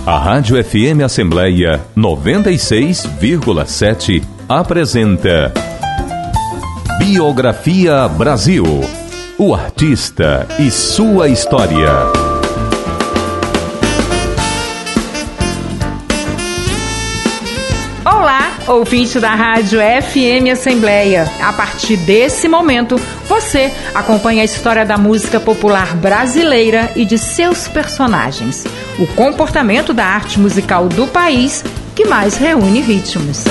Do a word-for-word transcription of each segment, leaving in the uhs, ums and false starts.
A Rádio F M Assembleia noventa e seis vírgula sete apresenta Biografia Brasil. O artista e sua história. Olá, ouvinte da Rádio F M Assembleia. A partir desse momento, você acompanha a história da música popular brasileira e de seus personagens. O comportamento da arte musical do país que mais reúne ritmos.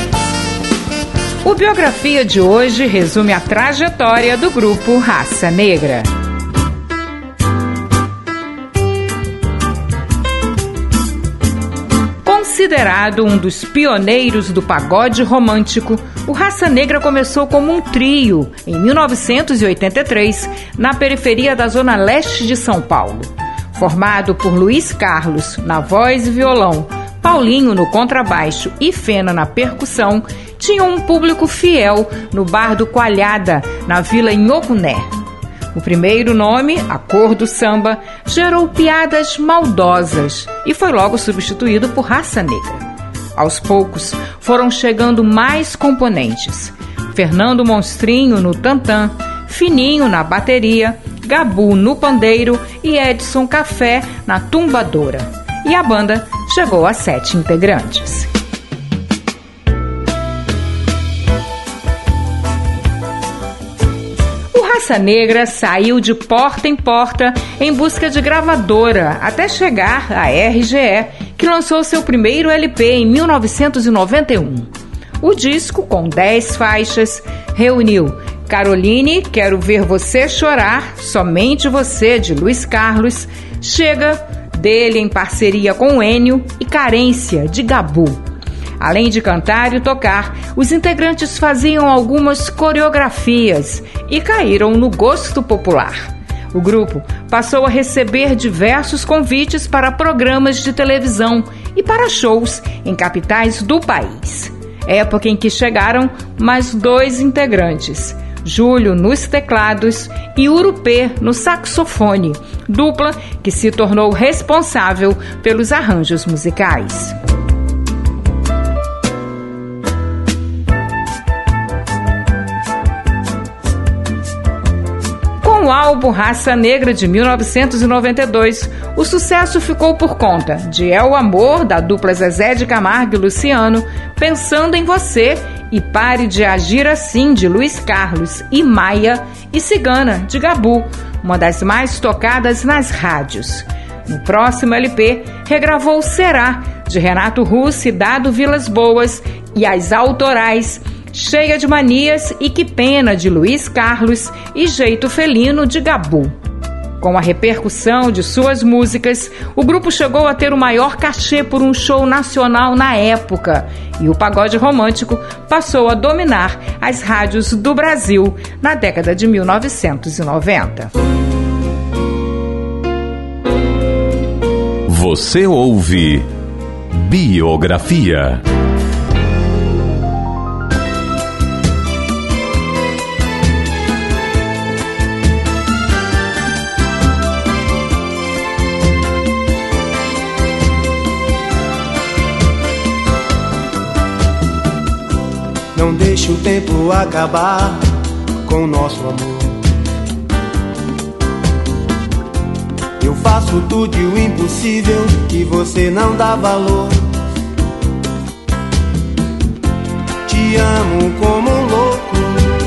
O Biografia de hoje resume a trajetória do grupo Raça Negra. Considerado um dos pioneiros do pagode romântico, o Raça Negra começou como um trio em mil novecentos e oitenta e três, na periferia da zona leste de São Paulo. Formado por Luiz Carlos na voz e violão, Paulinho no contrabaixo e Fena na percussão, tinha um público fiel no bar do Coalhada, na Vila Inhocuné. O primeiro nome, A Cor do Samba, gerou piadas maldosas e foi logo substituído por Raça Negra. Aos poucos, foram chegando mais componentes. Fernando Monstrinho no tantã, Fininho na bateria, Gabu no pandeiro e Edson Café na tumbadora. E a banda chegou a sete integrantes. Raça Negra saiu de porta em porta em busca de gravadora, até chegar à R G E, que lançou seu primeiro L P em mil novecentos e noventa e um. O disco, com dez faixas, reuniu Caroline, Quero Ver Você Chorar, Somente Você, de Luiz Carlos, Chega, dele em parceria com Enio, e Carência, de Gabu. Além de cantar e tocar, os integrantes faziam algumas coreografias e caíram no gosto popular. O grupo passou a receber diversos convites para programas de televisão e para shows em capitais do país. Época em que chegaram mais dois integrantes, Júlio nos teclados e Urupê no saxofone, dupla que se tornou responsável pelos arranjos musicais. No álbum Raça Negra de mil novecentos e noventa e dois, o sucesso ficou por conta de É o Amor, da dupla Zezé de Camargo e Luciano, Pensando em Você e Pare de Agir Assim, de Luiz Carlos e Maia, e Cigana, de Gabu, uma das mais tocadas nas rádios. No próximo L P, regravou Será, de Renato Russo e Dado Vilas Boas, e as autorais Cheia de Manias e Que Pena, de Luiz Carlos, e Jeito Felino, de Gabu. Com a repercussão de suas músicas, o grupo chegou a ter o maior cachê por um show nacional na época, e o pagode romântico passou a dominar as rádios do Brasil na década de mil novecentos e noventa. Você ouve Biografia. Não deixe o tempo acabar com o nosso amor. Eu faço tudo e o impossível que você não dá valor. Te amo como um louco,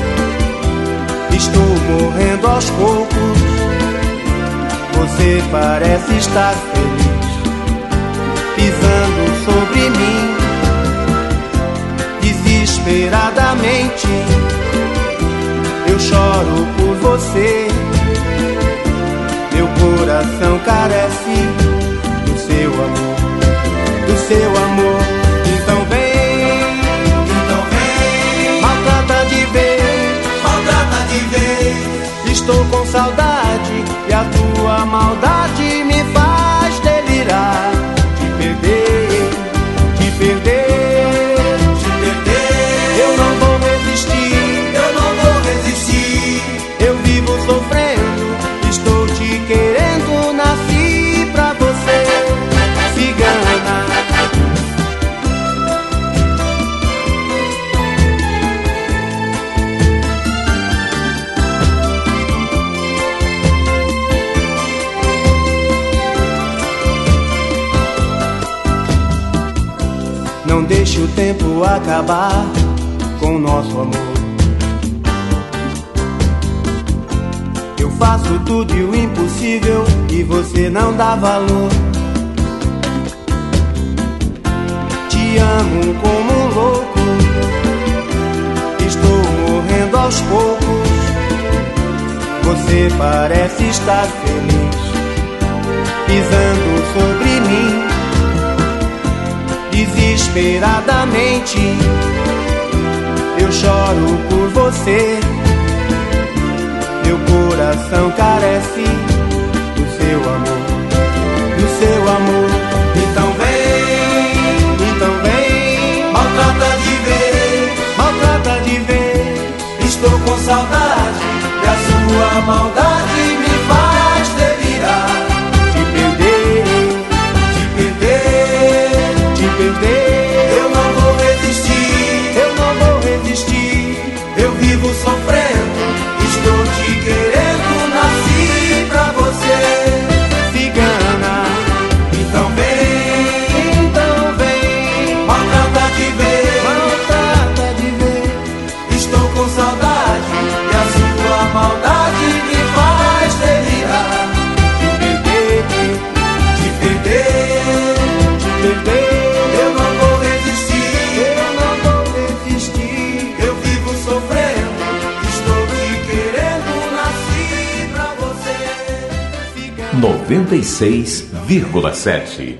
estou morrendo aos poucos. Você parece estar feliz, pisando sobre mim. Desesperadamente eu choro por você. Meu coração carece do seu amor, do seu amor. Então vem, então vem, maltrata de vez, maltrata de vez. Estou com saudade e a tua maldade me faz delirar. Te perder, te perder. Sofrendo, estou te querendo, nasci pra você, cigana. Não deixe o tempo acabar com o nosso amor. Eu faço tudo e o impossível e você não dá valor. Te amo como um louco, estou morrendo aos poucos. Você parece estar feliz, pisando sobre mim. Desesperadamente eu choro por você. Meu coração carece do seu amor, do seu amor. Então vem, então vem, maltrata de ver, maltrata de ver. Estou com saudade e a sua maldade me faz delirar. Te perder, te perder, te perder. Eu não vou resistir, eu não vou resistir. Eu vivo sofrendo, estou te querendo, nasci pra você. Cigana, então vem, então vem, maltrata de ver, maltrata de ver. Estou com saudade e a sua maldade me faz delirar. Te perder, te perder, te perder. Eu não vou resistir, eu não vou resistir. Eu vivo sofrendo, estou te querendo, nasci pra você. noventa e seis vírgula sete.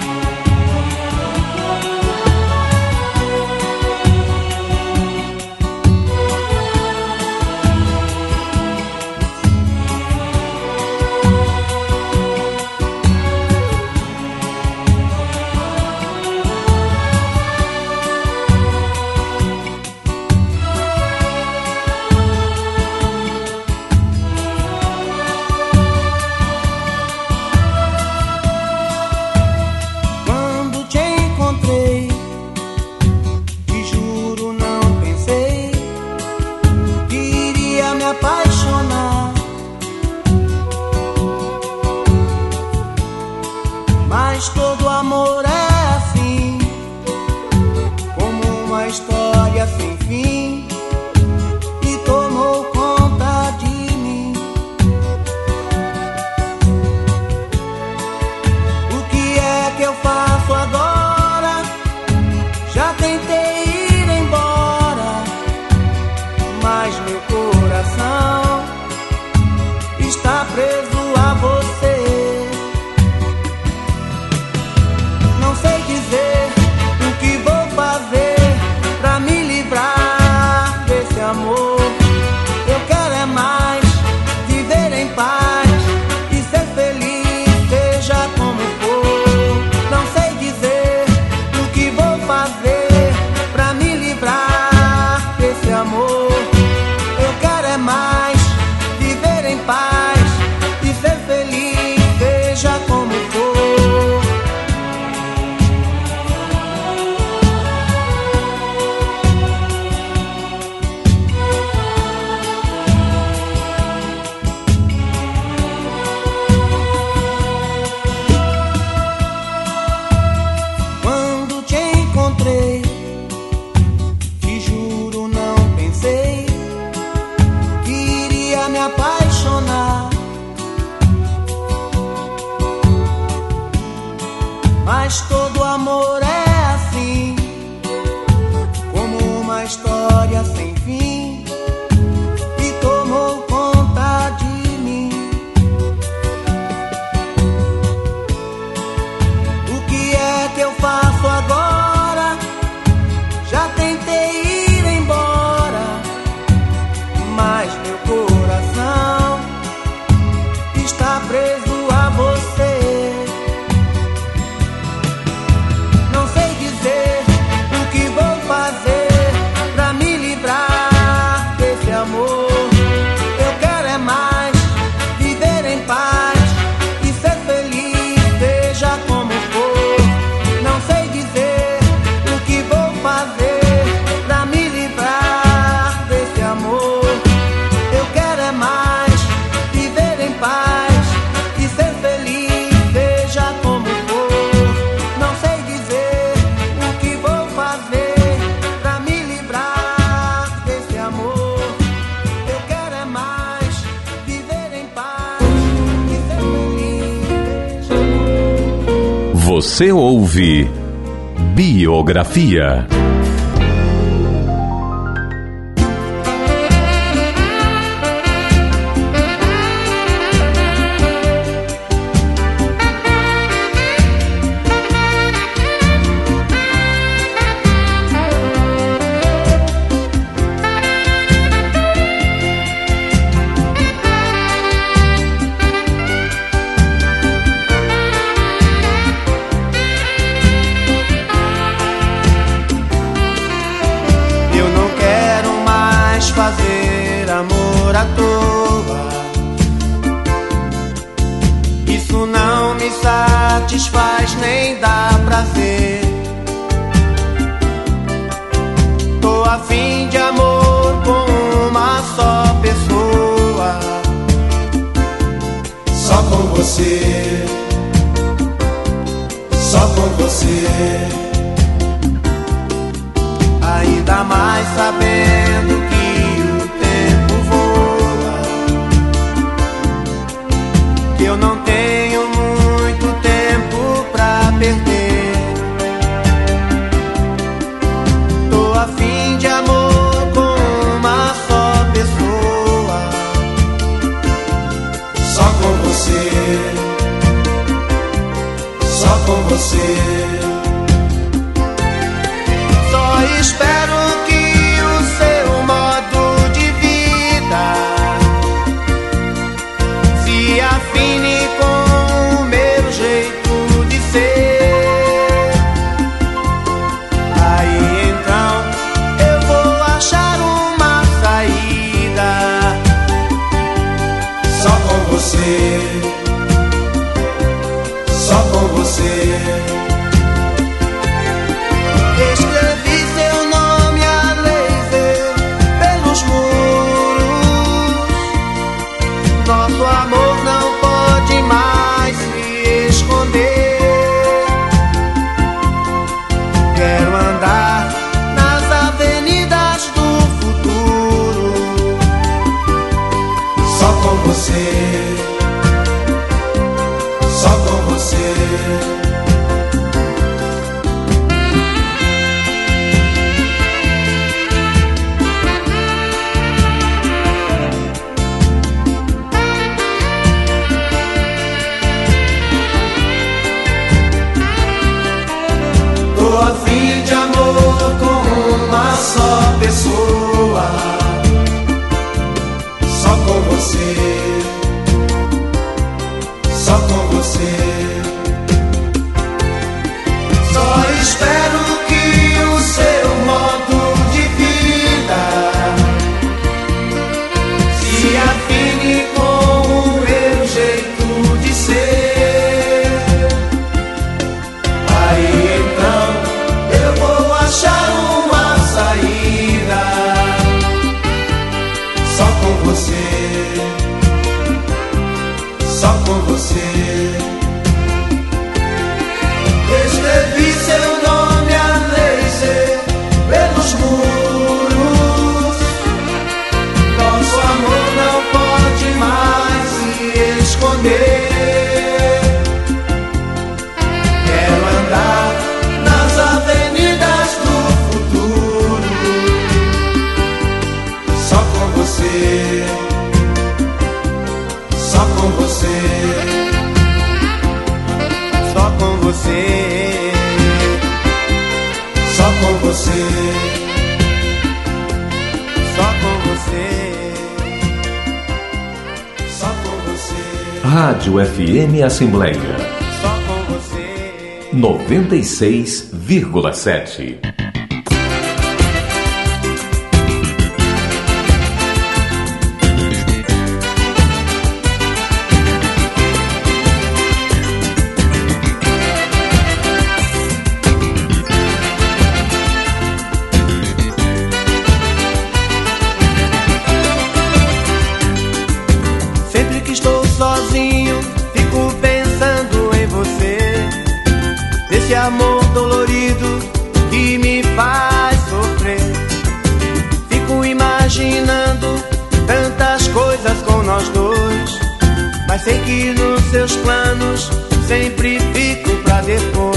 Mas todo amor é assim, como uma história sem fim, e tomou conta de mim. O que é que eu faço agora? Já tentei ir embora, mas meu coração está preso a você. Não sei dizer o que vou fazer pra me livrar desse amor. Eu quero é mais viver em paz e ser feliz, seja como for. Não sei dizer o que vou fazer pra me livrar desse amor. Eu quero é mais viver em paz e ser feliz, seja como for. Quando te encontrei, te juro, não pensei que iria me apaixonar. Mas todo amor é assim, como uma história sem fim, e tomou conta de mim. O que é que eu faço agora? Já tentei ir embora, mas meu coração está preso a você. Você ouve Biografia. Satisfaz nem dá prazer. Tô a fim de amor com uma só pessoa, só com você, só com você. Ainda mais sabendo que o tempo voa, que eu não tenho perder. Tô a fim de amor com uma só pessoa, só com você, só com você. Só espero que o seu modo de vida se afine com o meu jeito. Aí então eu vou achar uma saída, só com você, só com você. Escrevi seu nome a laser pelos muros. Nosso amor não pode mais se esconder. Quero andar nas avenidas do futuro, só com você, só com você. Tô a fim de amor com uma só pessoa, só com você, só com você. Só espero que o seu modo de vida se afine com o meu jeito de ser. Aí então eu vou achar uma saída, só com você, só com você. Escrevi seu nome a laser pelos muros. Nosso amor não pode mais se esconder. Quero andar nas avenidas do futuro, só com você, só com você, só com você, só com você, só com você, só com você. Rádio F M Assembleia Só com você. noventa e seis vírgula sete. Sempre que estou sozinho, fico pensando em você, nesse amor dolorido que me faz sofrer. Fico imaginando tantas coisas com nós dois, mas sei que nos seus planos sempre fico pra depois.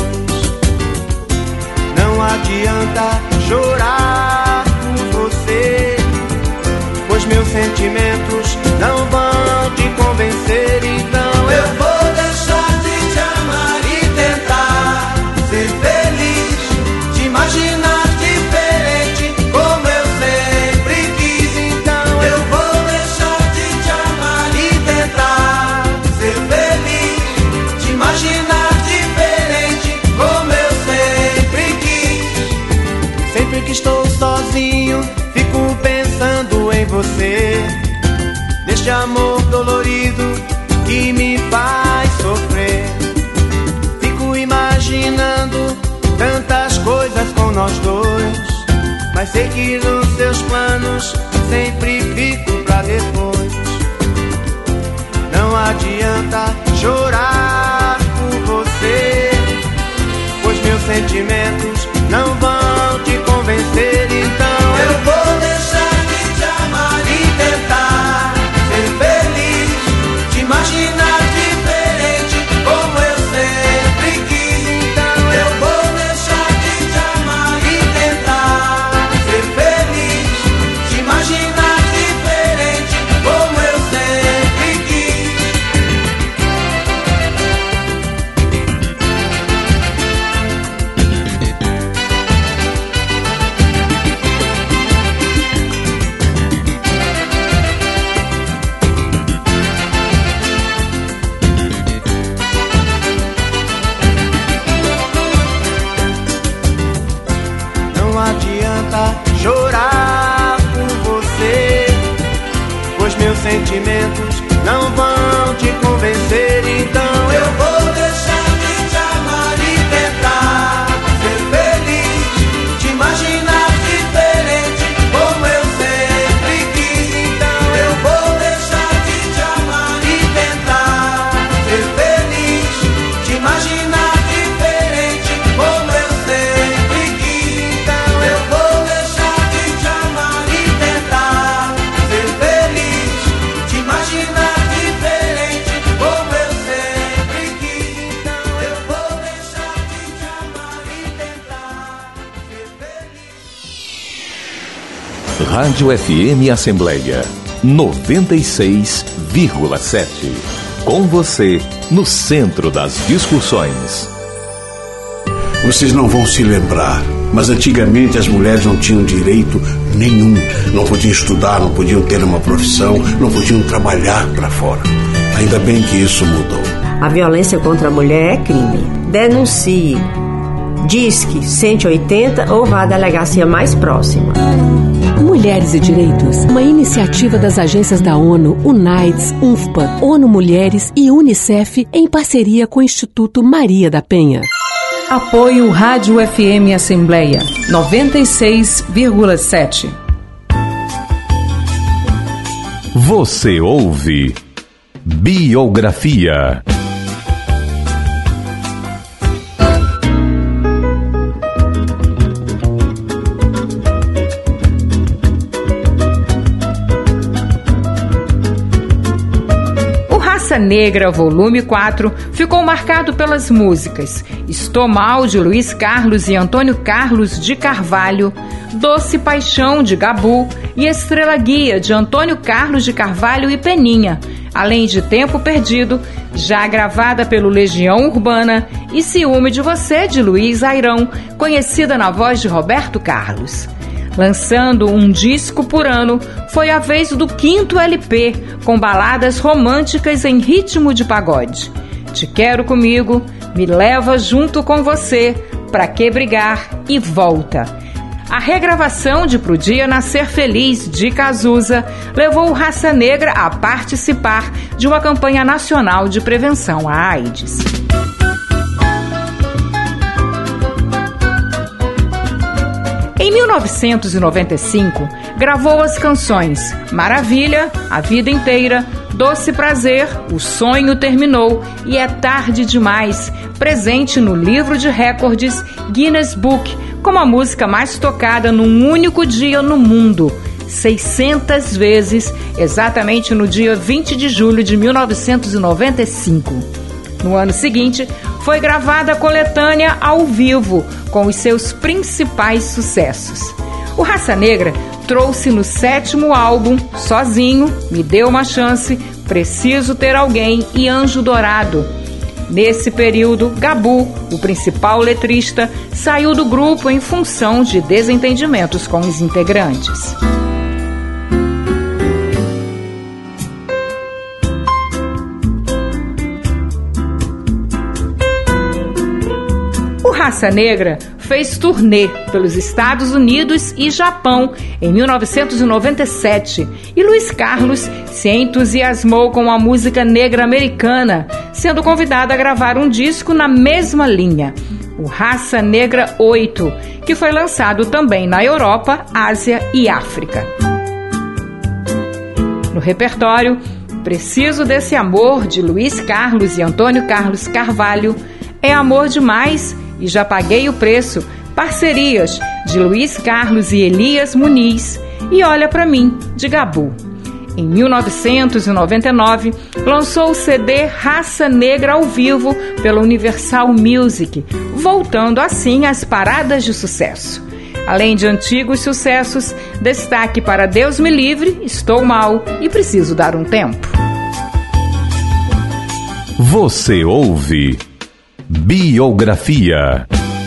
Não adianta chorar por você, pois meus sentimentos não vão te convencer. Então eu vou deixar de te amar e tentar ser feliz, te imaginar diferente como eu sempre quis. Então eu vou deixar de te amar e tentar ser feliz, te imaginar diferente como eu sempre quis. Sempre que estou sozinho, fico pensando em você, neste amor dolorido que me faz sofrer. Fico imaginando tantas coisas com nós dois, mas sei que nos seus planos sempre fico pra depois. Não adianta chorar por você, pois meus sentimentos não vão te convencer. Então eu vou deixar de te amar e tentar ser feliz, te imaginar diferente como eu sempre quis. Então eu vou deixar de te amar e tentar ser feliz, te imaginar diferente como eu sempre quis. Não adianta chorar por você, pois meus sentimentos não vão te convencer. Então eu vou deixar de te amar e tentar ser feliz, te imaginar diferente como eu sempre quis. Então eu vou deixar de te amar e tentar ser feliz, te imaginar diferente como eu sempre quis. Então eu vou deixar de te amar e tentar ser feliz, te imaginar diferente como eu sempre quis. Então eu vou deixar de te amar e tentar ser feliz. Rádio F M Assembleia noventa e seis vírgula sete. Com você no centro das discussões. Vocês não vão se lembrar, mas antigamente as mulheres não tinham direito nenhum. Não podiam estudar, não podiam ter uma profissão, não podiam trabalhar para fora. Ainda bem que isso mudou. A violência contra a mulher é crime. Denuncie. Disque cento e oitenta ou vá à delegacia mais próxima. Mulheres e Direitos, uma iniciativa das agências da ONU, UNAIDS, UNFPA, ONU Mulheres e UNICEF em parceria com o Instituto Maria da Penha. Apoio Rádio F M Assembleia noventa e seis vírgula sete. Você ouve Biografia. Raça Negra, volume quatro, ficou marcado pelas músicas Estou Mal, de Luiz Carlos e Antônio Carlos de Carvalho, Doce Paixão, de Gabu, e Estrela Guia, de Antônio Carlos de Carvalho e Peninha, além de Tempo Perdido, já gravada pelo Legião Urbana, e Ciúme de Você, de Luiz Airão, conhecida na voz de Roberto Carlos. Lançando um disco por ano, foi a vez do quinto L P, com baladas românticas em ritmo de pagode. Te Quero Comigo, Me Leva Junto com Você, Pra Que Brigar e Volta. A regravação de Pro Dia Nascer Feliz, de Cazuza, levou o Raça Negra a participar de uma campanha nacional de prevenção à AIDS. Em mil novecentos e noventa e cinco, gravou as canções Maravilha, A Vida Inteira, Doce Prazer, O Sonho Terminou e É Tarde Demais, presente no livro de recordes Guinness Book, como a música mais tocada num único dia no mundo, seiscentas vezes, exatamente no dia vinte de julho de mil novecentos e noventa e cinco. No ano seguinte, foi gravada a coletânea ao vivo, com os seus principais sucessos. O Raça Negra trouxe no sétimo álbum, Sozinho, Me Deu Uma Chance, Preciso Ter Alguém e Anjo Dourado. Nesse período, Gabu, o principal letrista, saiu do grupo em função de desentendimentos com os integrantes. Raça Negra fez turnê pelos Estados Unidos e Japão em mil novecentos e noventa e sete e Luiz Carlos se entusiasmou com a música negra americana, sendo convidado a gravar um disco na mesma linha, o Raça Negra oito, que foi lançado também na Europa, Ásia e África. No repertório, Preciso Desse Amor, de Luiz Carlos e Antônio Carlos Carvalho, É Amor Demais e Já Paguei o Preço, parcerias de Luiz Carlos e Elias Muniz, e Olha Pra Mim, de Gabu. Em mil novecentos e noventa e nove, lançou o C D Raça Negra ao vivo pela Universal Music, voltando assim às paradas de sucesso. Além de antigos sucessos, destaque para Deus Me Livre, Estou Mal e Preciso Dar um Tempo. Você ouve Biografia.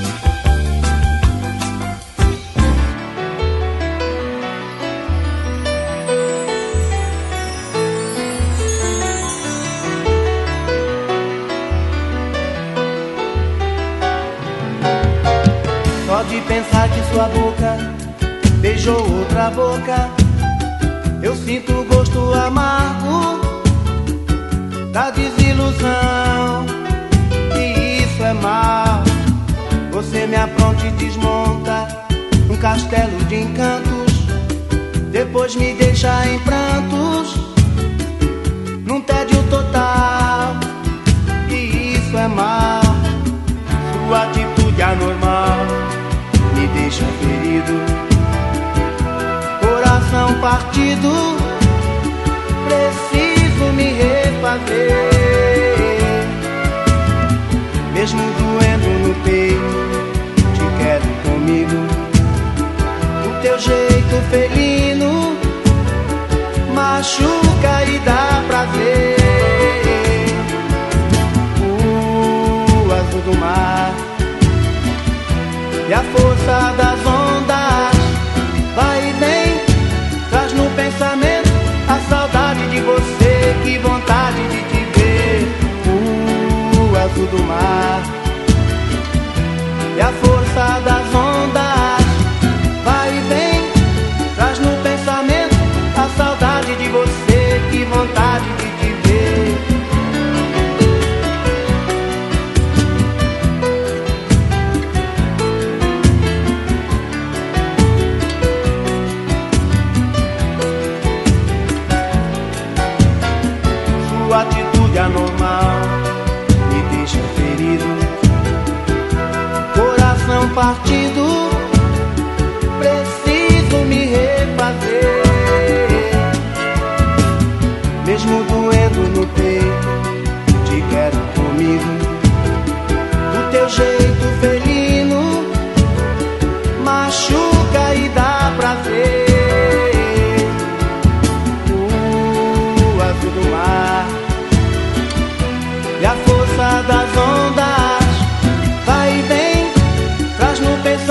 Só de pensar que sua boca beijou outra boca, eu sinto o gosto amargo da desilusão. É mal, você me apronta e desmonta um castelo de encantos, depois me deixa em prantos, num tédio total. E isso é mal, sua atitude anormal me deixa ferido, coração partido, preciso me refazer. Mesmo doendo no peito, te quero comigo. O teu jeito felino machuca e dá prazer. O azul do mar e a força das ondas vai e vem, traz no pensamento a saudade de você, que vontade de te ver. O azul do mar e a força das ondas vai e vem, traz no pensamento a saudade de você, que vontade de te ver. Sua atitude anormal me deixa ferido, coração partido, preciso me refazer. Mesmo doendo no peito, te quero comigo. O teu jeito felino machuca e dá prazer. O azul do mar e a força das ondas vai e vem, traz no pensamento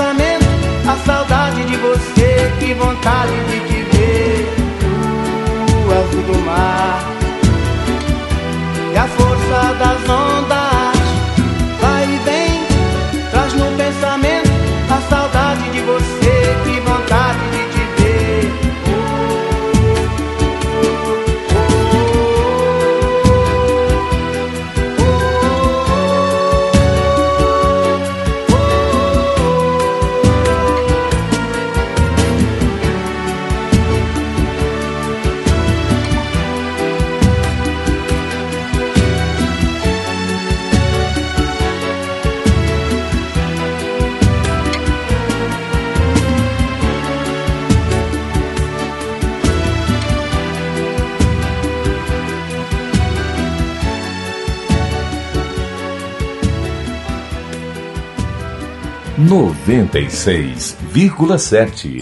noventa e seis vírgula sete.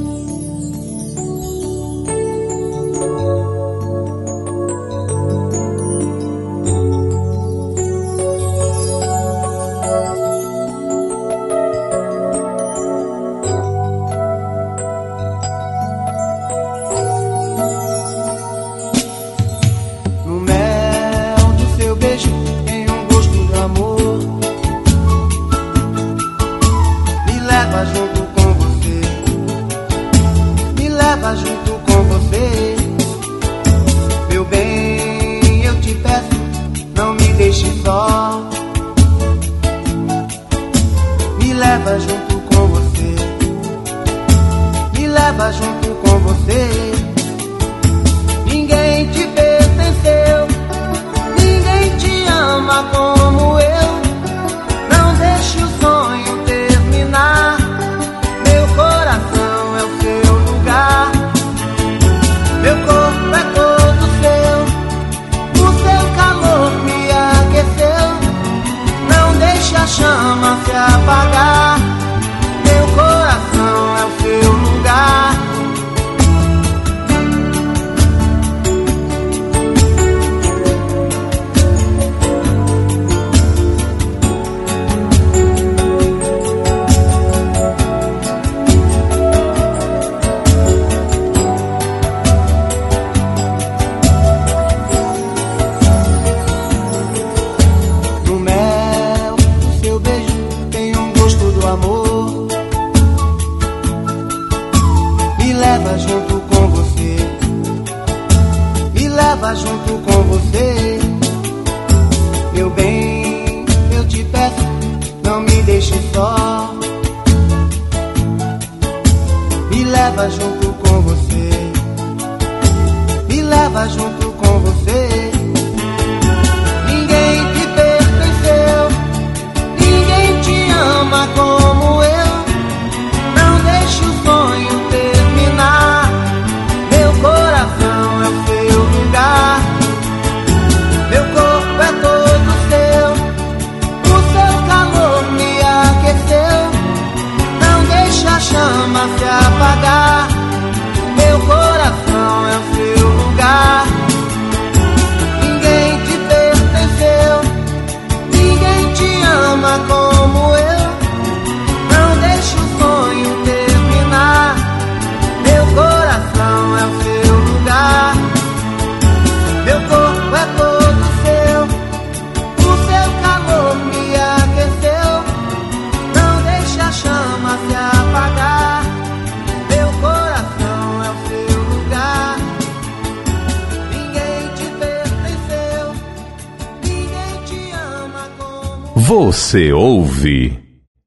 Você ouve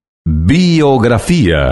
Biografia.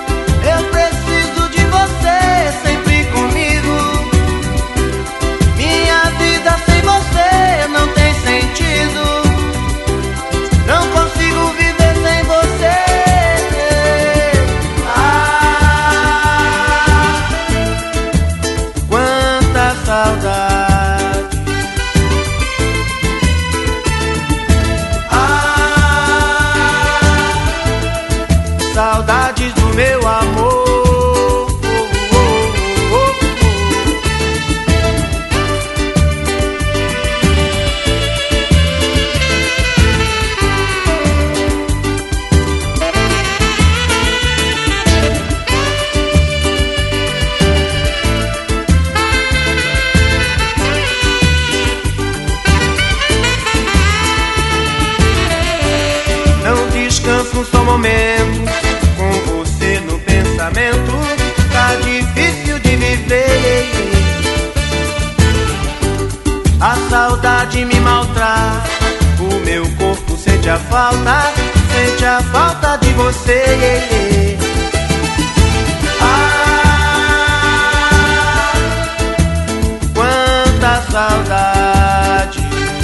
Me viver. A saudade me maltrata, o meu corpo sente a falta, sente a falta de você. Ah, quanta saudade.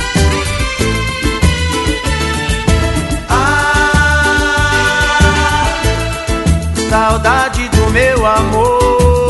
Ah, saudade do meu amor.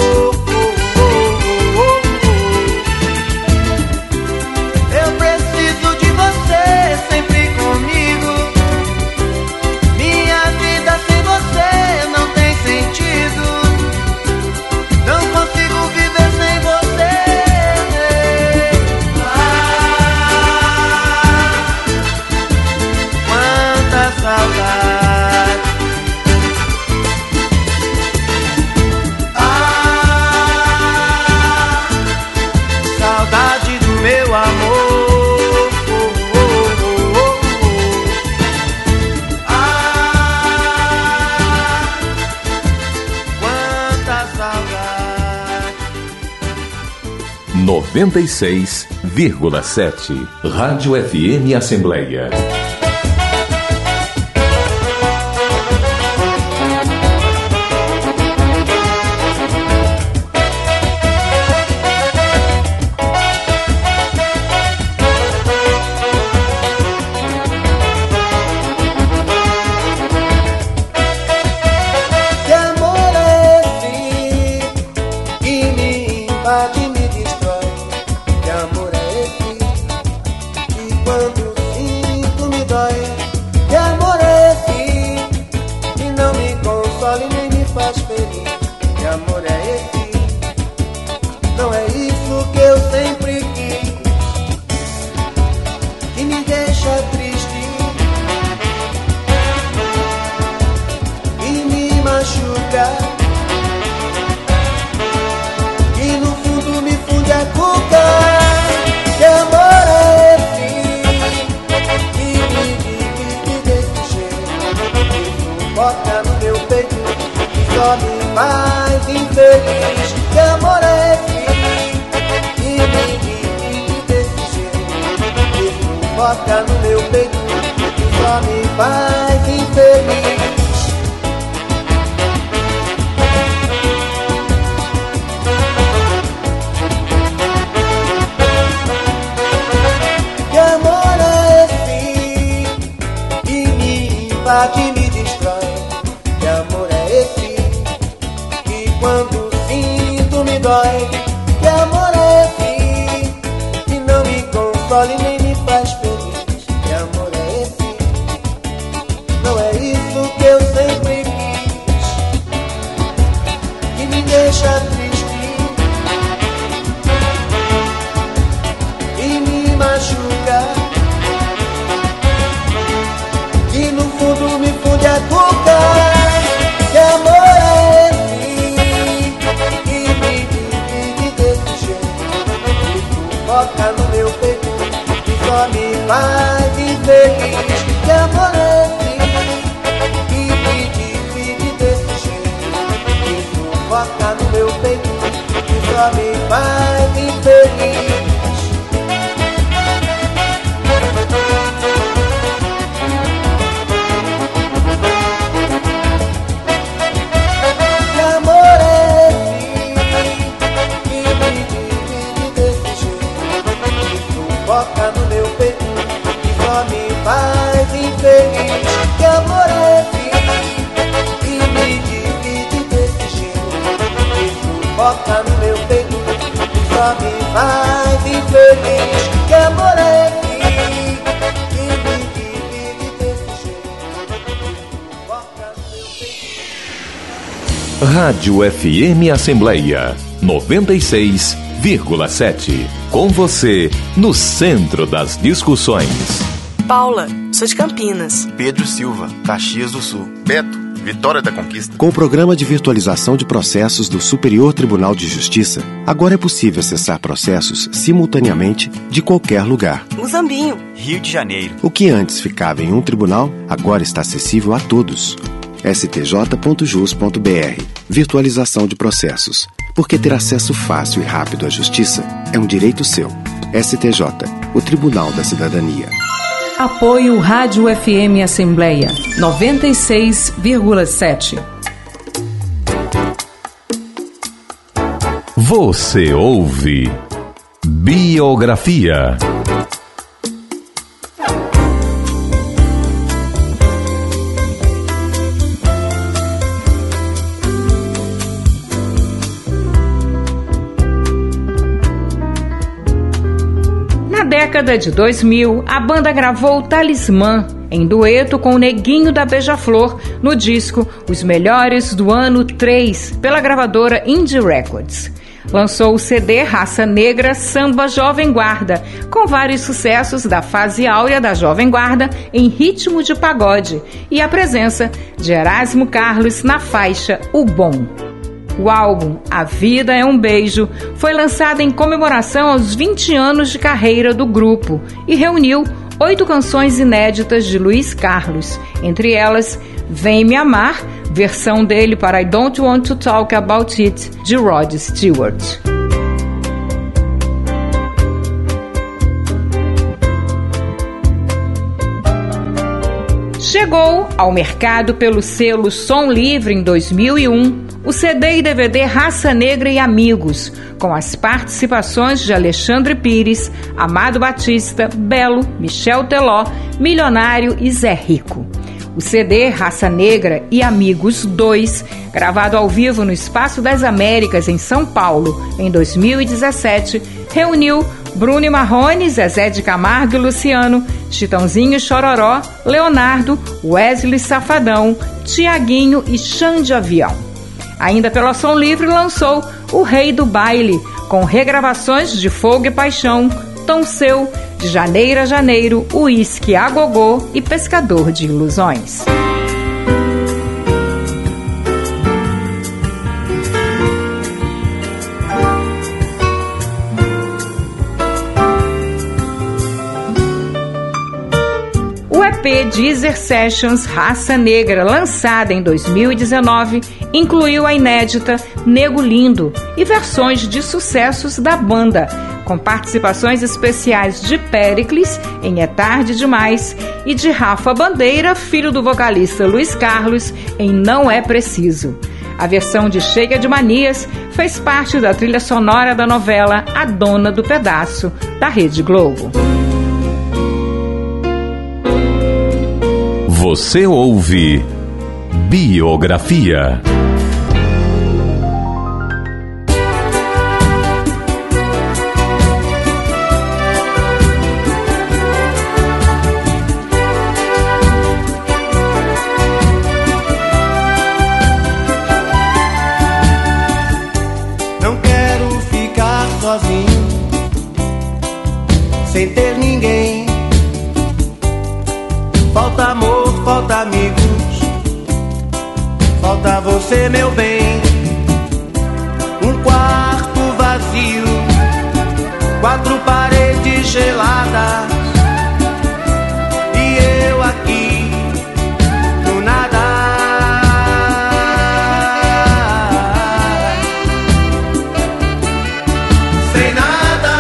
noventa e seis vírgula sete Rádio F M Assembleia. Rádio F M Assembleia noventa e seis vírgula sete. Com você, no centro das discussões. Paula, sou de Campinas. Pedro Silva, Caxias do Sul. Beto, Vitória da Conquista. Com o programa de virtualização de processos do Superior Tribunal de Justiça, agora é possível acessar processos simultaneamente de qualquer lugar. Muzambinho, Rio de Janeiro. O que antes ficava em um tribunal, agora está acessível a todos. s t j ponto jus ponto b r. Virtualização de processos. porque ter acesso fácil e rápido à justiça é um direito seu. S T J, o Tribunal da Cidadania. Apoio Rádio F M Assembleia noventa e seis vírgula sete. Você ouve Biografia. Na década de dois mil, a banda gravou Talismã, em dueto com o Neguinho da Beija-Flor, no disco Os Melhores do Ano três, pela gravadora Indie Records. Lançou o C D Raça Negra Samba Jovem Guarda, com vários sucessos da fase áurea da Jovem Guarda em ritmo de pagode, e a presença de Erasmo Carlos na faixa O Bom. O álbum A Vida é um Beijo foi lançado em comemoração aos vinte anos de carreira do grupo e reuniu oito canções inéditas de Luiz Carlos, entre elas Vem Me Amar, versão dele para I Don't Want to Talk About It, de Rod Stewart. Chegou ao mercado pelo selo Som Livre em dois mil e um o C D e D V D Raça Negra e Amigos, com as participações de Alexandre Pires, Amado Batista, Belo, Michel Teló, Milionário e Zé Rico. O C D Raça Negra e Amigos dois, gravado ao vivo no Espaço das Américas, em São Paulo, em dois mil e dezessete, reuniu Bruno e Marrone, Zezé de Camargo e Luciano, Chitãozinho e Chororó, Leonardo, Wesley Safadão, Tiaguinho e Xande Avião. Ainda pela Som Livre lançou O Rei do Baile, com regravações de Fogo e Paixão, Tom Seu, de Janeiro a Janeiro, Uísque a Gogô e Pescador de Ilusões. O E P Deezer Sessions Raça Negra, lançada em dois mil e dezenove, incluiu a inédita Nego Lindo e versões de sucessos da banda, com participações especiais de Péricles, em É Tarde Demais, e de Rafa Bandeira, filho do vocalista Luiz Carlos, em Não É Preciso. A versão de Chega de Manias fez parte da trilha sonora da novela A Dona do Pedaço, da Rede Globo. Você ouve Biografia. Não quero ficar sozinho, sem ter ninguém. Falta amor, falta amigos, falta você, meu bem. Um quarto vazio, quatro paredes geladas, e eu aqui no nada. Sem nada.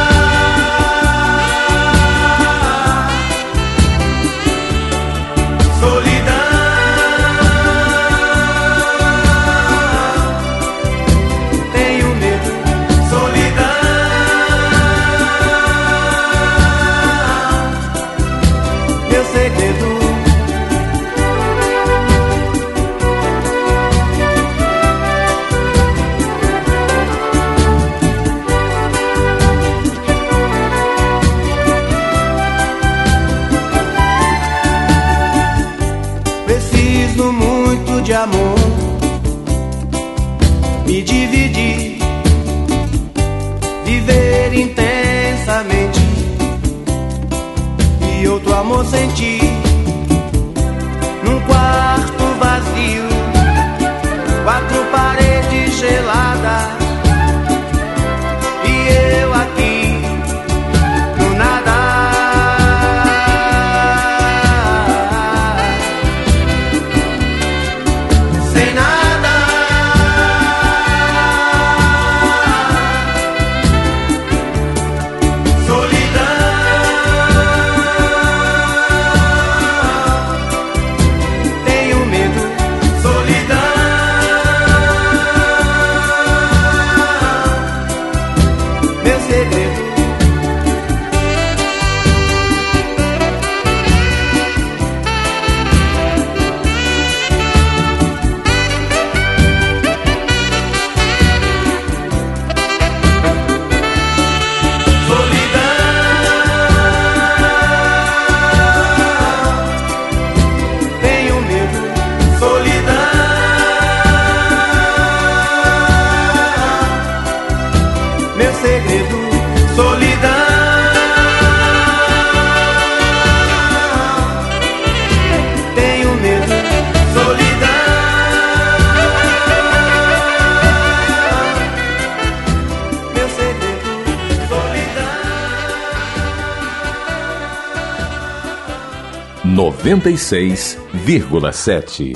Preciso muito de amor, me dividir, viver intensamente e outro amor sentir. Num quarto vazio, quatro paredes geladas, e eu aqui no nada. Sem nada. segredo, solidão. Tenho medo, solidão. Meu segredo, solidão. noventa e seis vírgula sete.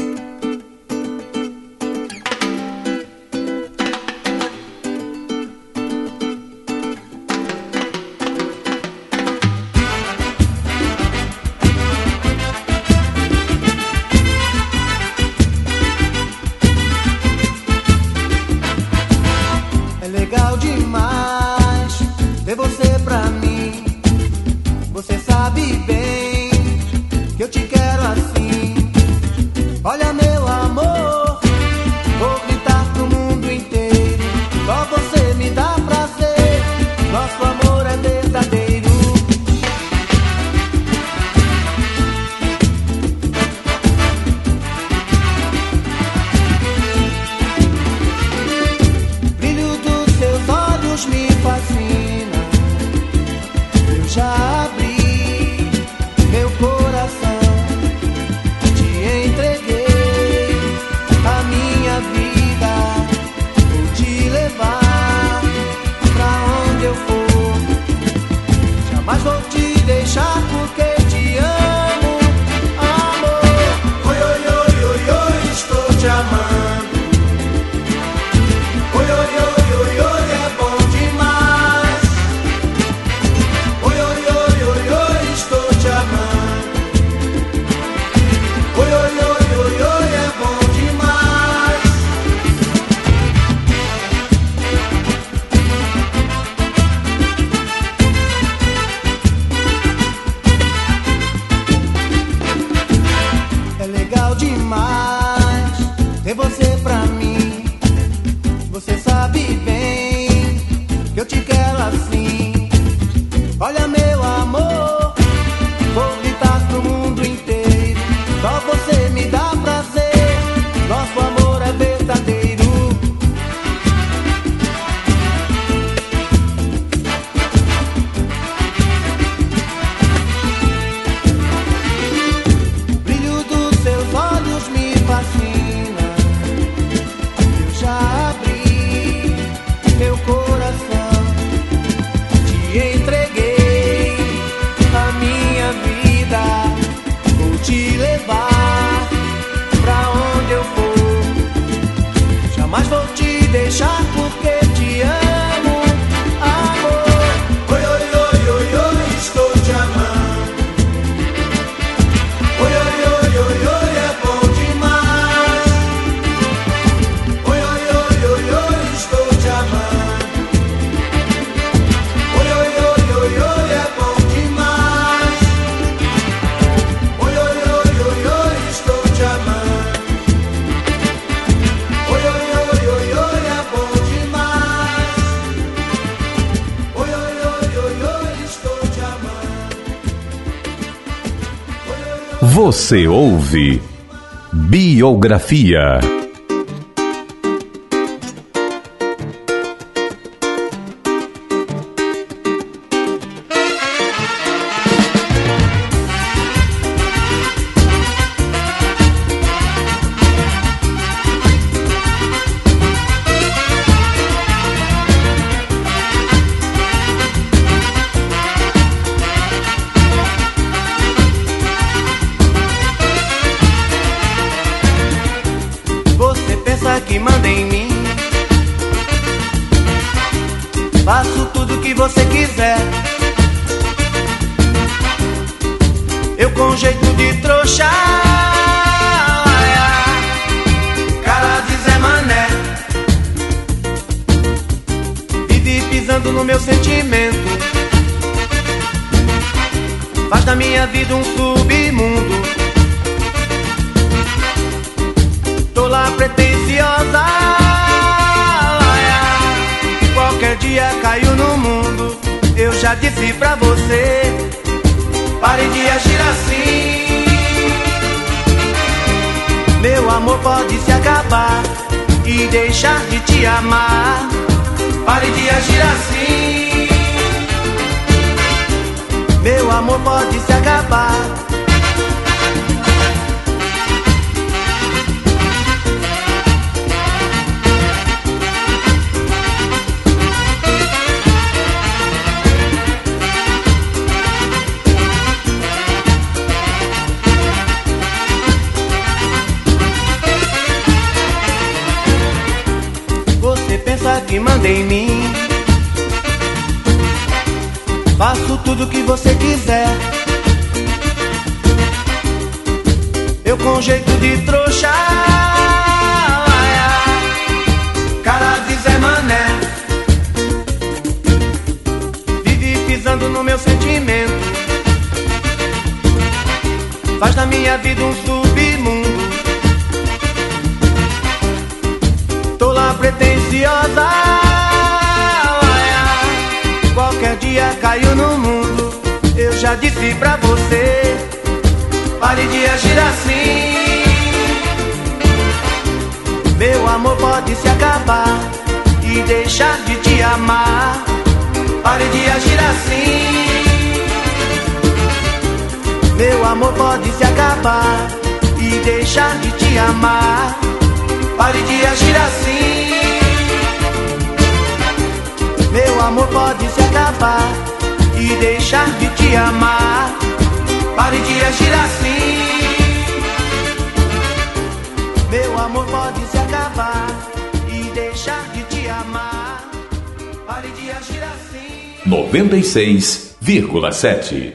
É legal demais ter você pra mim. Você sabe bem que eu te quero assim. Olha, meu amor, vou gritar pro mundo inteiro. Só você me dá prazer, nosso amor é verdadeiro. O brilho dos seus olhos me fascina. Eu já abri meu coração, te entreguei a minha vida. Vou te levar pra onde eu for. Jamais vou te deixar porque te amo, amor. Oi, oi, oi, oi, oi, estou te amando. Oi, oi, oi, oi, oi, é bom demais. Oi, oi, oi, oi, oi, estou te amando. Oi, oi, oi, oi, oi, é bom demais. É legal demais ter você pra mim. Você sabe bem que eu te quero assim. Olha, meu amor, vou gritar pro mundo inteiro. Só você me dá prazer, nosso amor é verdadeiro. O brilho dos seus olhos me fascina. Eu já abri meu coração, te entreguei a minha vida. Vou te levar pra onde eu for. Jamais vou te deixar porque te amo, amor. Oi, oi, oi, oi, oi, estou te amando. Oi, oi, oi, oi, oi, é bom demais. Oi, oi, oi, oi, oi, estou te amando. Oi, oi, oi, oi, oi, é bom demais. Oi, oi, oi, oi, oi, estou te amando. Oi, oi, oi, oi, oi, é bom demais. Oi, oi, oi, oi, oi, estou te amando. Oi, oi, oi. Você ouve Biografia. Você pensa que manda em mim. Faço tudo que você quiser. Eu com jeito de trouxa, cara de Zé Mané, vive pisando no meu sentimento. Faz da minha vida um submundo. Tola pretensiosa, qualquer dia caiu no mundo. Eu já disse pra você, pare de agir assim. Meu amor pode se acabar e deixar de te amar. pare de agir assim. Meu amor pode se acabar. Que manda em mim, faço tudo que você quiser. Eu com jeito de trouxa, cara de Zé Mané, vive pisando no meu sentimento, faz da minha vida um submundo. Tola pretensiosa, qualquer dia caiu no mundo. Eu já disse pra você, pare de agir assim. Meu amor pode se acabar e deixar de te amar. Pare de agir assim. Meu amor pode se acabar e deixar de te amar. Pare de agir assim. Meu amor pode se acabar e deixar de te amar. Pare de agir assim. Meu amor pode se acabar e deixar de te amar. Pare de agir assim. noventa e seis vírgula sete.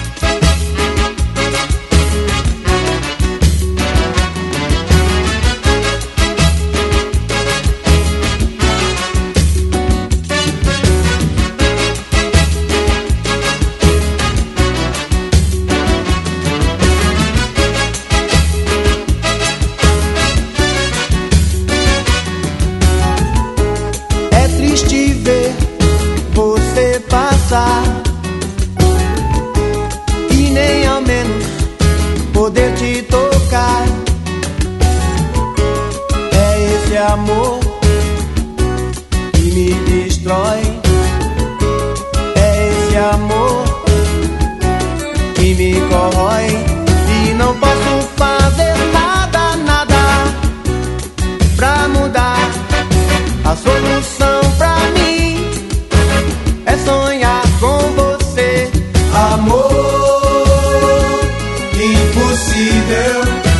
E nem ao menos poder te tocar. É esse amor que me destrói. É esse amor que me corrói. E não posso fazer nada, nada pra mudar. A solução pra mim é sonhar com você. Amor impossível.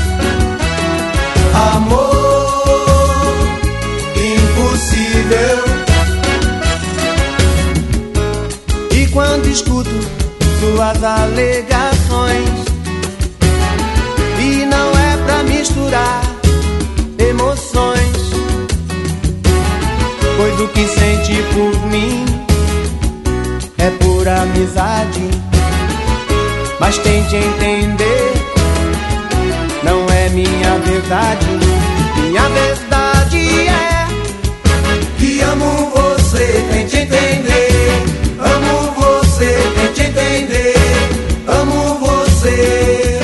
Amor impossível. E quando escuto suas alegações, e não é pra misturar emoções, pois o que sente por mim é por amizade. Mas tente entender, não é minha verdade. Minha verdade é que amo você, tente entender. Amo você, tente entender. Amo você.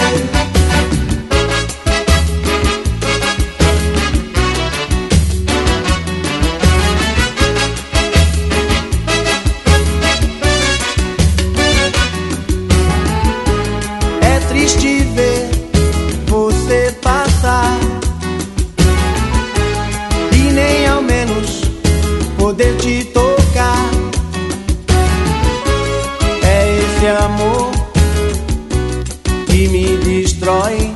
Triste ver você passar e nem ao menos poder te tocar. É esse amor que me destrói.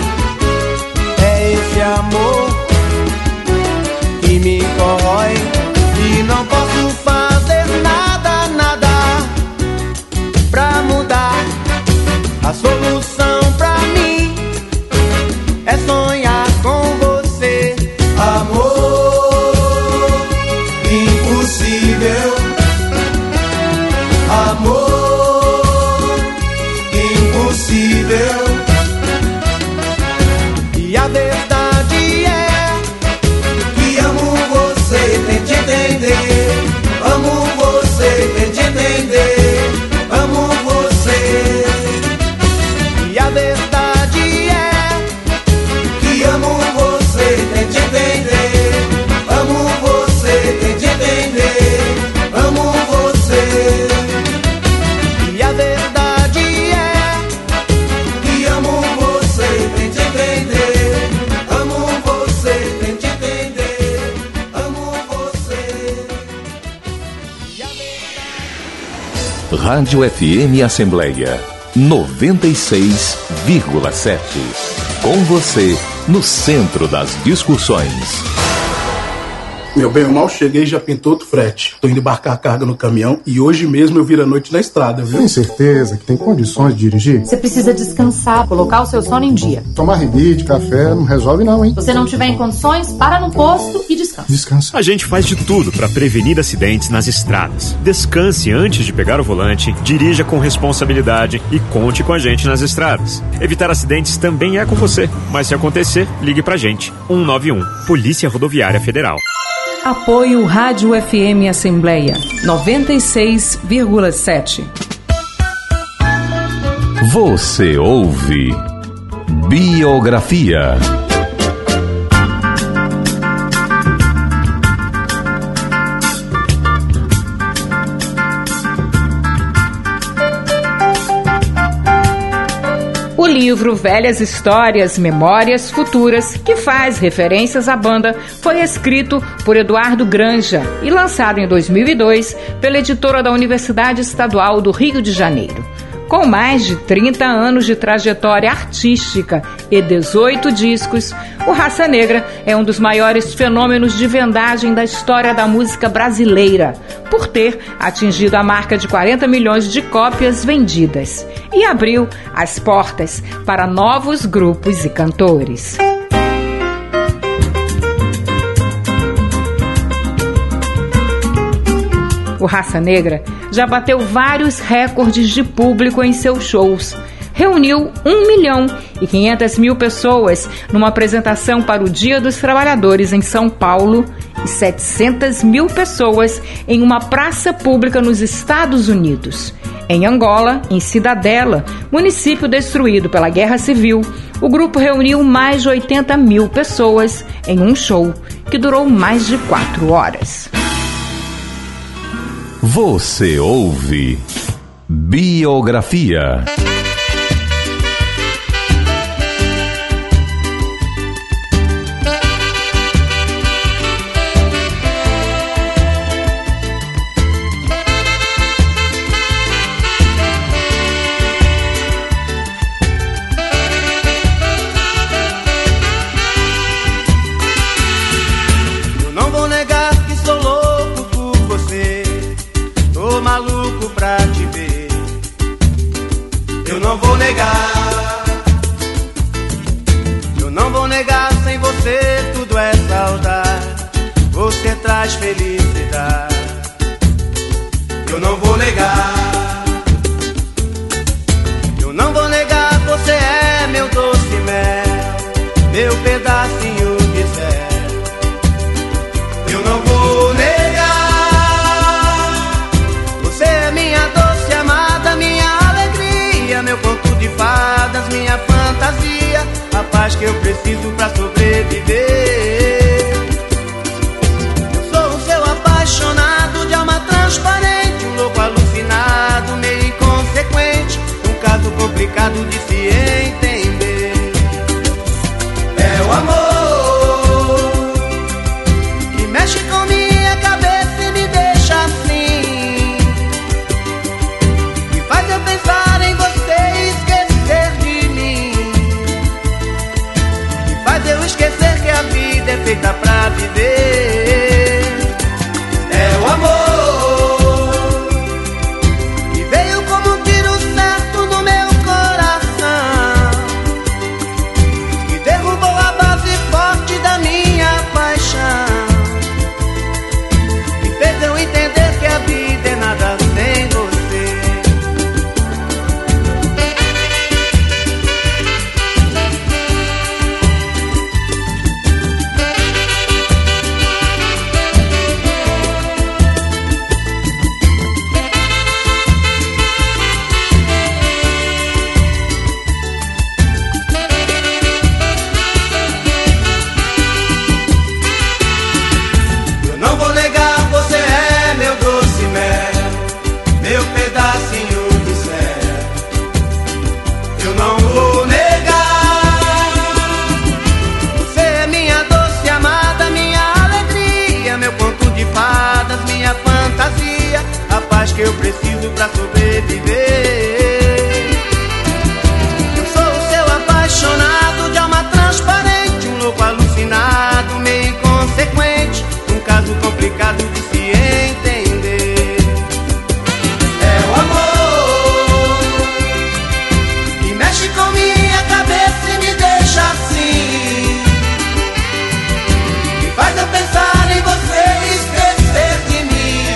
É esse amor que me corrói. E não posso fazer nada, nada pra mudar. A solução pra mim é sonhar com você. Amor impossível. Amor impossível. E a verdade é que amo você, tente entender. Amo você, tente entender. Amo você. E a verdade é que amo você, tente entender. Amo você, tente entender. Rádio F M Assembleia noventa e seis vírgula sete. Com você, no centro das discussões. Meu bem, eu mal cheguei e já pintou outro frete. Tô indo embarcar a carga no caminhão e hoje mesmo eu viro a noite na estrada, viu? Tem certeza que tem condições de dirigir? Você precisa descansar, colocar o seu sono em dia. Tomar rinite, café, não resolve não, hein? Se você não tiver em condições, para no posto e descansa. Descansa. A gente faz de tudo para prevenir acidentes nas estradas. Descanse antes de pegar o volante, dirija com responsabilidade e conte com a gente nas estradas. Evitar acidentes também é com você, mas se acontecer, ligue pra gente. um nove um, Polícia Rodoviária Federal. Apoio Rádio F M Assembleia noventa e seis vírgula sete. Você ouve Biografia. O livro Velhas Histórias, Memórias Futuras, que faz referências à banda, foi escrito por Eduardo Granja e lançado em dois mil e dois pela editora da Universidade Estadual do Rio de Janeiro. Com mais de trinta anos de trajetória artística e dezoito discos, o Raça Negra é um dos maiores fenômenos de vendagem da história da música brasileira, por ter atingido a marca de quarenta milhões de cópias vendidas, e abriu as portas para novos grupos e cantores. O Raça Negra já bateu vários recordes de público em seus shows. Reuniu um milhão e quinhentas mil pessoas numa apresentação para o Dia dos Trabalhadores em São Paulo e setecentas mil pessoas em uma praça pública nos Estados Unidos. Em Angola, em Cidadela, município destruído pela Guerra Civil, o grupo reuniu mais de oitenta mil pessoas em um show que durou mais de quatro horas. Você ouve Biografia. Traz felicidade, eu não vou negar, eu não vou negar, você é meu doce mel, meu pedacinho de céu, eu não vou negar, você é minha doce amada, minha alegria, meu conto de fadas, minha fantasia, a paz que eu preciso pra sobreviver. Apaixonado de alma transparente, um louco alucinado, meio inconsequente, um caso complicado de se entender. É o amor que mexe com minha cabeça e me deixa assim, me faz eu pensar em você e esquecer de mim, me faz eu esquecer que a vida é feita pra viver. O amor que veio como um tiro certo no meu coração, que derrubou a base forte da minha paixão, que fez eu entender que a vida é nada sem você. Que eu preciso pra sobreviver. sobreviver. Eu sou o seu apaixonado, de alma transparente, um louco alucinado, meio inconsequente, um caso complicado de se entender. É o amor que mexe com minha cabeça e me deixa assim, que faz eu pensar em você e esquecer de mim,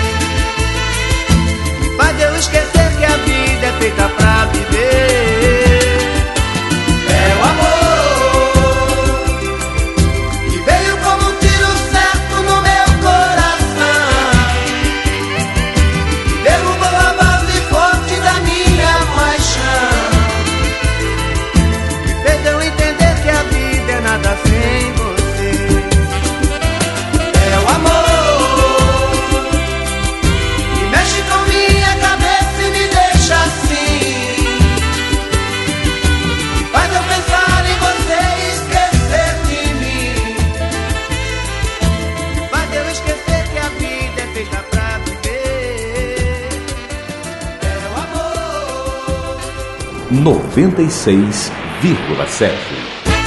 que faz eu esquecer que a vida é feita pra viver. É o amor que veio como um tiro certo no meu coração, que derrubou a base forte da minha paixão, que fez eu entender que a vida é nada sem você. É o amor que mexe com minha cabeça e me deixa assim, que faz eu pensar em você e esquecer de mim, que faz eu esquecer que a vida é feita pra viver. É o amor. noventa e seis vírgula sete.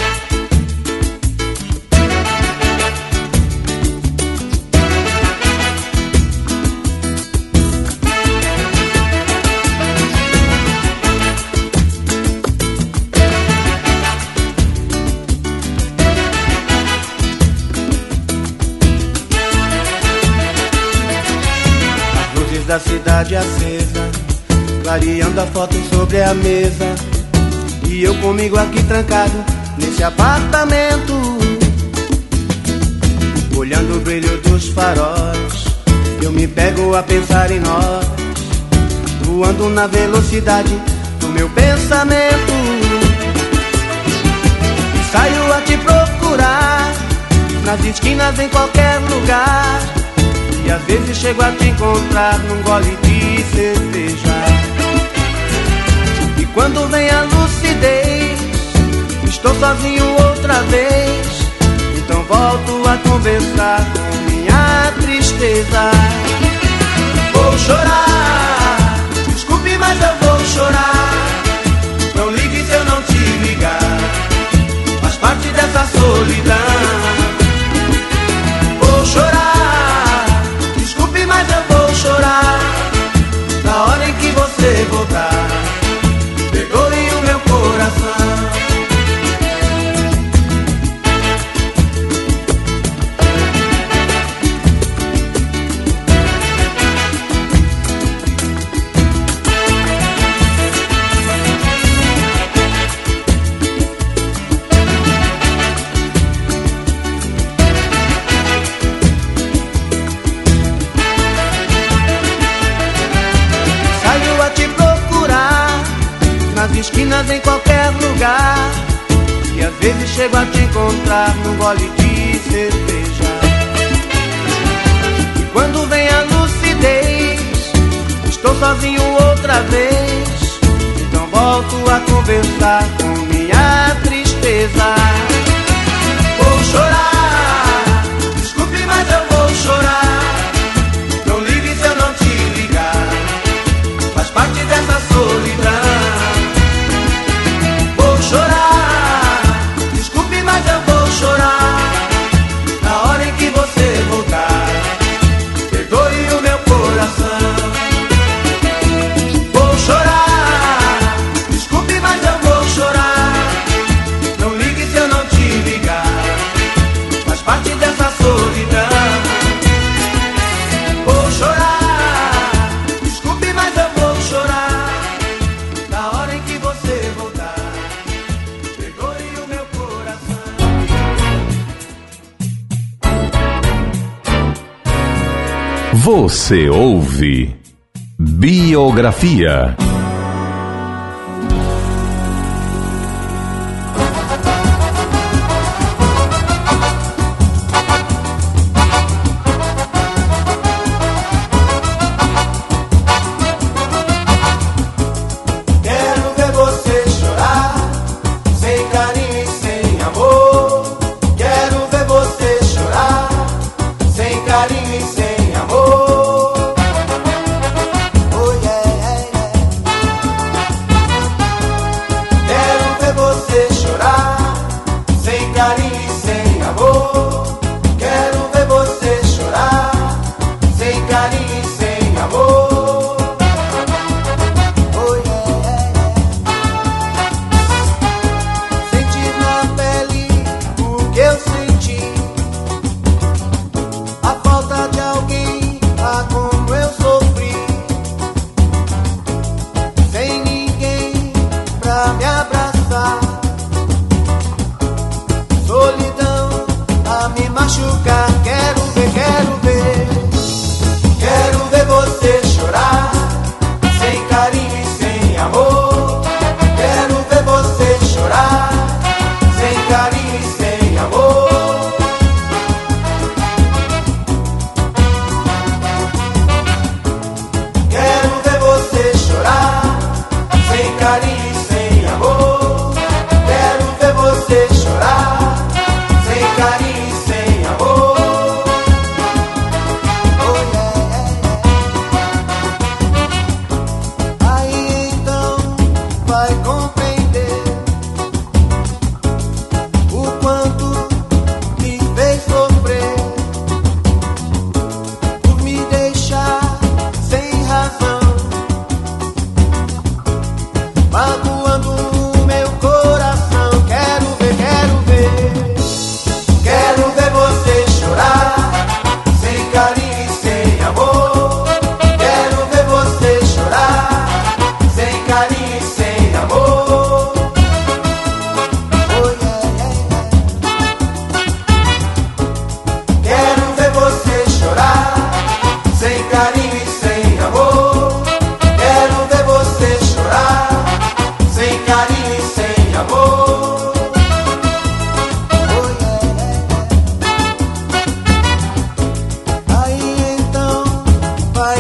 As luzes da cidade acesa, clareando a foto sobre a mesa, e eu comigo aqui trancado nesse apartamento, olhando o brilho dos faróis. Eu me pego a pensar em nós, voando na velocidade do meu pensamento, e saio a te procurar nas esquinas, em qualquer lugar, e às vezes chego a te encontrar num gole de cerveja. E quando vem a lucidez, estou sozinho outra vez, então volto a conversar com minha tristeza. Vou chorar, desculpe, mas eu vou chorar. Não ligue se eu não te ligar, faz parte dessa solidão. Vou chorar, desculpe, mas eu vou chorar. Na hora em que você voltar, perdoe o meu coração. Saio a te procurar nas esquinas, em qualquer lugar, e às vezes chego a te encontrar num gole de cerveja. E quando vem a lucidez, estou sozinho outra vez, então volto a conversar com minha tristeza. Vou chorar, desculpe, mas eu vou chorar. Não ligue se eu não te ligar, faz parte dessa solidão. Vou chorar, desculpe, mas eu vou chorar. Na hora em que você voltar, perdoe o meu coração. Vou chorar, desculpe, mas eu vou chorar. Não ligue se eu não te ligar, faz parte dessa solidão. Vou chorar, desculpe, mas eu vou chorar. Na hora em que você voltar, perdoe o meu coração. Você ouve Biografia. Quero ver você chorar, sem carinho e sem amor. Quero ver você chorar, sem carinho e sem amor. Oh yeah, yeah.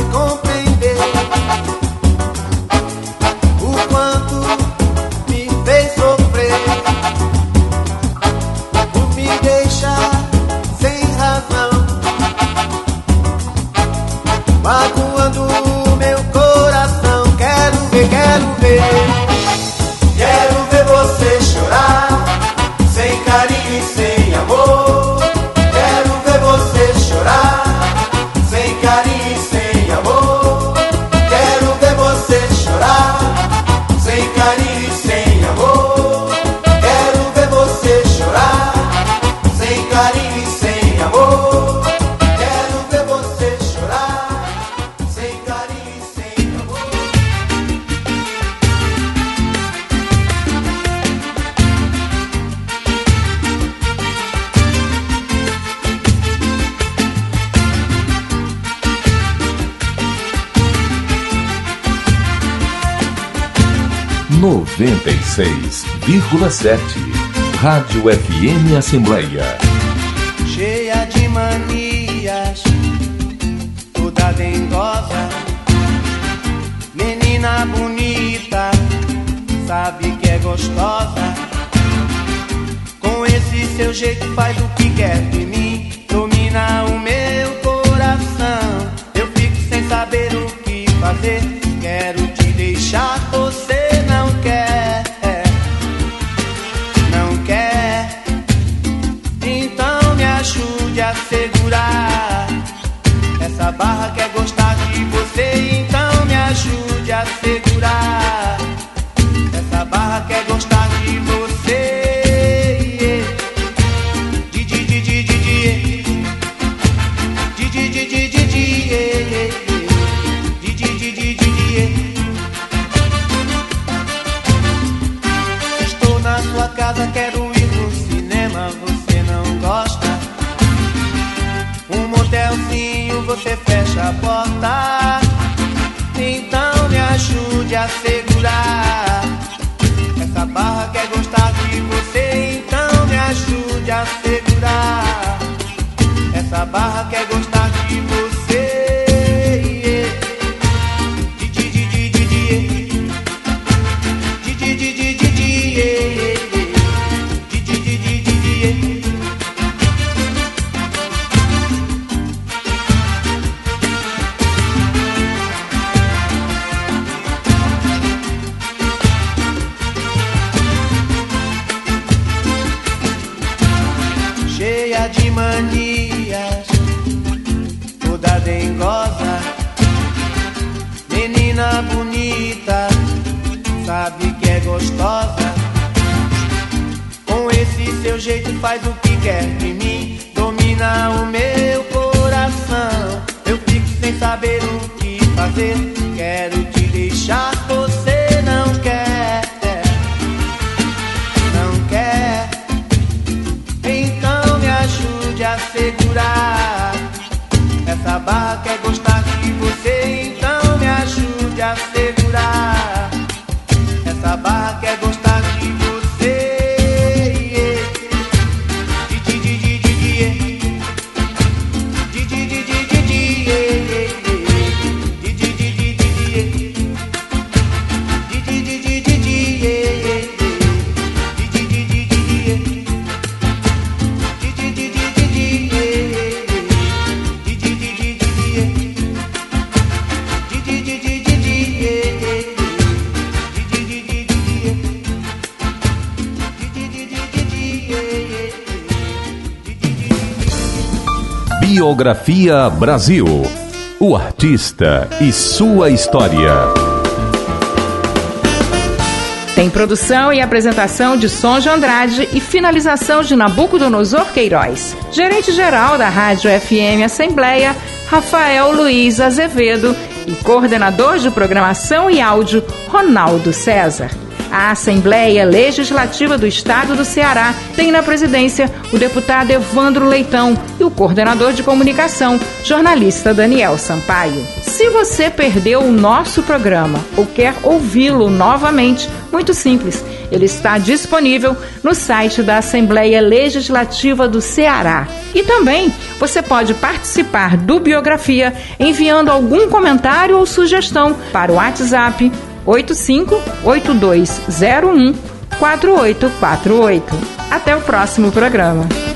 compreender o quanto me fez sofrer, por me deixar sem razão, magoando o meu coração. Quero ver, quero ver, quero ver você chorar, sem carinho e sem amor. Quero ver você chorar, sem carinho e sem amor. Quero ver você chorar, sem carinho e sem amor. Quero ver você chorar, sem carinho e sem amor. Quero ver você chorar, sem carinho e sem amor. noventa e seis vírgula sete Rádio F M Assembleia. Cheia de manias, toda dengosa, menina bonita, sabe que é gostosa. Com esse seu jeito faz o que quer de mim, domina o meu coração. Eu fico sem saber o que fazer, quero te deixar, você não quer, não quer. Então me ajude a segurar essa barra, quer gostar de você. Então me ajude a segurar essa barra, quer gostar de você. Di di di di di di di di di di di di di di di di. Estou na sua casa, quero ir no cinema, você não gosta. Um motelzinho, você fecha a porta. Então me ajude a segurar essa barra, quer gostar de você. Então me ajude a segurar essa barra, quer gostar de você. Di di di di di di di di di di di di di di di di. Cheia de manias, toda dengosa, menina bonita, sabe que é gostosa. Com esse seu jeito faz o que quer de mim, domina o meu coração. Eu fico sem saber o que fazer, quero te deixar, você não quer, não quer. Então me ajude a segurar essa barra, quer gostar de você. Então me ajude a segurar essa barra, quer gostar de você. Di di di di di di di di di di di di di di di di di Biografia Brasil. O artista e sua história. Tem produção e apresentação de Som de Andrade e finalização de Nabucodonosor Queiroz. Gerente-geral da Rádio F M Assembleia, Rafael Luiz Azevedo, e coordenador de programação e áudio, Ronaldo César. A Assembleia Legislativa do Estado do Ceará tem na presidência o deputado Evandro Leitão e o coordenador de comunicação, jornalista Daniel Sampaio. Se você perdeu o nosso programa ou quer ouvi-lo novamente, muito simples, ele está disponível no site da Assembleia Legislativa do Ceará. E também você pode participar do Biografia enviando algum comentário ou sugestão para o WhatsApp oito cinco oito dois zero um quatro oito quatro oito. Até o próximo programa.